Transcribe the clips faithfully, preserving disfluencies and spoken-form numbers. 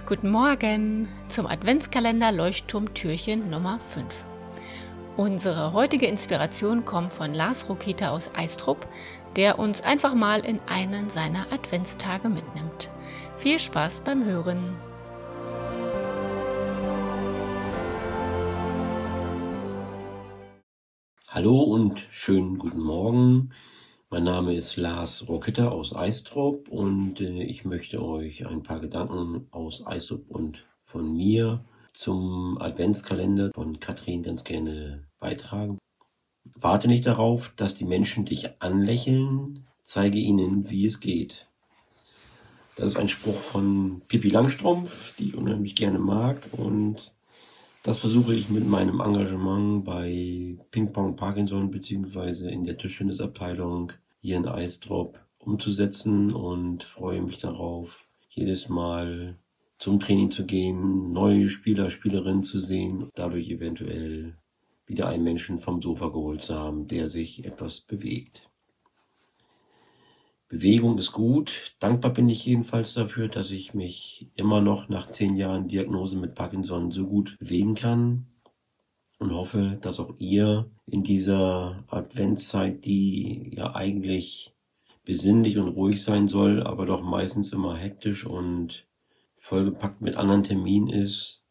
Guten Morgen zum Adventskalender Leuchtturm-Türchen Nummer fünf. Unsere heutige Inspiration kommt von Lars Rokita aus Eistrup, der uns einfach mal in einen seiner Adventstage mitnimmt. Viel Spaß beim Hören! Hallo und schönen guten Morgen. Mein Name ist Lars Rokita aus Eistrup und äh, ich möchte euch ein paar Gedanken aus Eistrup und von mir zum Adventskalender von Katrin ganz gerne beitragen. Warte nicht darauf, dass die Menschen dich anlächeln, zeige ihnen, wie es geht. Das ist ein Spruch von Pippi Langstrumpf, die ich unheimlich gerne mag, und das versuche ich mit meinem Engagement bei Ping-Pong Parkinson bzw. in der Tischtennisabteilung hier in Eistrup umzusetzen und freue mich darauf, jedes Mal zum Training zu gehen, neue Spieler, Spielerinnen zu sehen, dadurch eventuell wieder einen Menschen vom Sofa geholt zu haben, der sich etwas bewegt. Bewegung ist gut. Dankbar bin ich jedenfalls dafür, dass ich mich immer noch nach zehn Jahren Diagnose mit Parkinson so gut bewegen kann und hoffe, dass auch ihr in dieser Adventszeit, die ja eigentlich besinnlich und ruhig sein soll, aber doch meistens immer hektisch und vollgepackt mit anderen Terminen ist.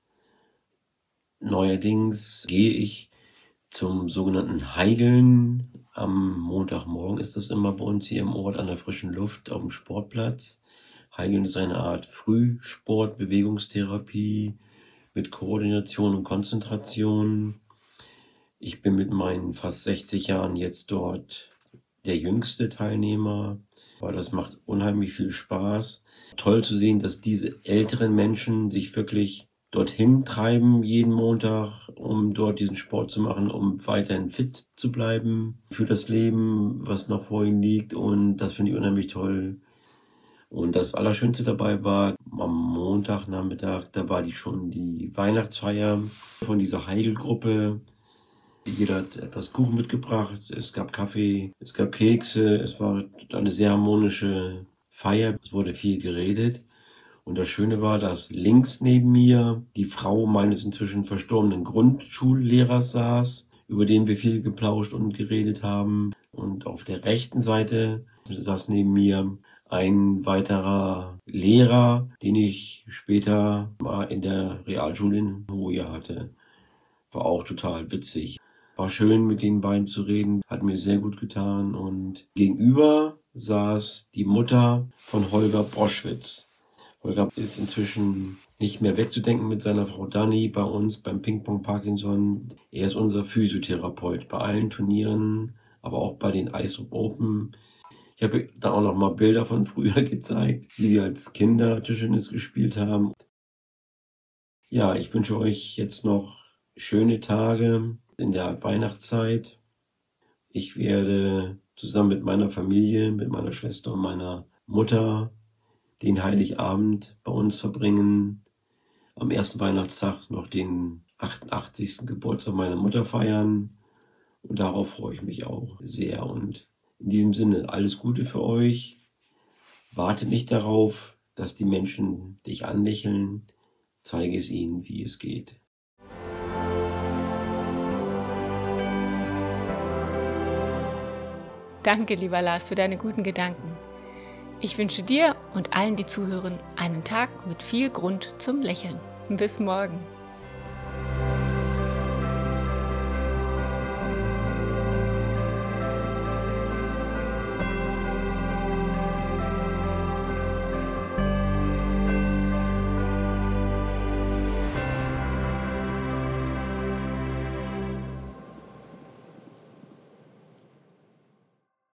Neuerdings gehe ich zum sogenannten Heigeln. Am Montagmorgen ist das immer bei uns hier im Ort an der frischen Luft auf dem Sportplatz. Heigeln ist eine Art Frühsport, Bewegungstherapie mit Koordination und Konzentration. Ich bin mit meinen fast sechzig Jahren jetzt dort der jüngste Teilnehmer, aber das macht unheimlich viel Spaß. Toll zu sehen, dass diese älteren Menschen sich wirklich dorthin treiben jeden Montag, um dort diesen Sport zu machen, um weiterhin fit zu bleiben für das Leben, was noch vor ihnen liegt, und das finde ich unheimlich toll. Und das Allerschönste dabei war, am Montagnachmittag, da war die schon die Weihnachtsfeier von dieser Heigl-Gruppe. Jeder hat etwas Kuchen mitgebracht, es gab Kaffee, es gab Kekse, es war eine sehr harmonische Feier, es wurde viel geredet. Und das Schöne war, dass links neben mir die Frau meines inzwischen verstorbenen Grundschullehrers saß, über den wir viel geplauscht und geredet haben. Und auf der rechten Seite saß neben mir ein weiterer Lehrer, den ich später mal in der Realschule in Hoya hatte. War auch total witzig. War schön, mit den beiden zu reden, hat mir sehr gut getan. Und gegenüber saß die Mutter von Holger Broschwitz. Holger ist inzwischen nicht mehr wegzudenken mit seiner Frau Dani bei uns beim Ping-Pong Parkinson. Er ist unser Physiotherapeut bei allen Turnieren, aber auch bei den Eistrup Open. Ich habe da auch noch mal Bilder von früher gezeigt, wie wir als Kinder Tischtennis gespielt haben. Ja, ich wünsche euch jetzt noch schöne Tage in der Weihnachtszeit. Ich werde zusammen mit meiner Familie, mit meiner Schwester und meiner Mutter den Heiligabend bei uns verbringen, am ersten Weihnachtstag noch den achtundachtzigsten Geburtstag meiner Mutter feiern, und darauf freue ich mich auch sehr. Und in diesem Sinne, alles Gute für euch. Wartet nicht darauf, dass die Menschen dich anlächeln, zeige es ihnen, wie es geht. Danke, lieber Lars, für deine guten Gedanken. Ich wünsche dir und allen, die zuhören, einen Tag mit viel Grund zum Lächeln. Bis morgen.